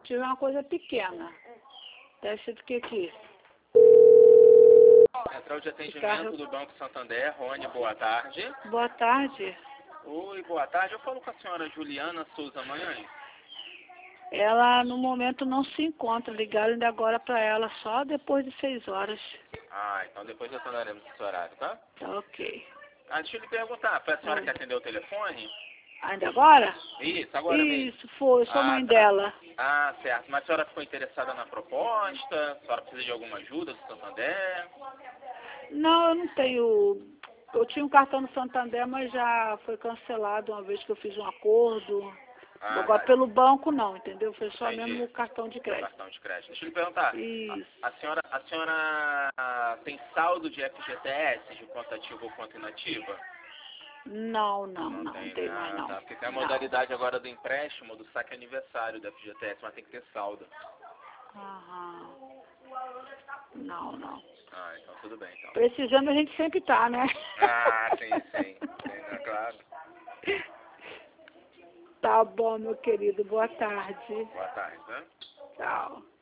Tive uma coisa pequena. Deve ser do que aqui. Central de atendimento do Banco Santander, Rony, boa tarde. Boa tarde. Oi, boa tarde. Eu falo com a senhora Juliana Souza Manhães. Ela no momento não se encontra. Ligaram ainda agora para ela só depois de 6 horas. Ah, então depois retornaremos esse horário, tá? Tá ok. Ah, deixa eu lhe perguntar, foi a senhora que atendeu o telefone? Ainda agora? Isso, agora mesmo. Isso, foi. Eu sou mãe tá. dela. Ah, certo. Mas a senhora ficou interessada na proposta? A senhora precisa de alguma ajuda do Santander? Não, eu não tenho. Eu tinha um cartão no Santander, mas já foi cancelado uma vez que eu fiz um acordo. Ah, Agora tá. pelo banco não, entendeu? Foi só Entendi. mesmo o cartão de Seu crédito. cartão de crédito. Deixa eu lhe perguntar. Isso. A senhora tem saldo de FGTS, de conta ativa ou conta inativa? Não Tem, tem né? mais Ah, não. tá. Porque tem a Não. modalidade agora do empréstimo, do saque aniversário do FGTS, mas tem que ter saldo. Aham. Não. Ah, então tudo bem, então. Precisando a gente sempre tá, né? Ah, sim, é claro. Tá bom, meu querido. Boa tarde. Boa tarde, né? Tchau.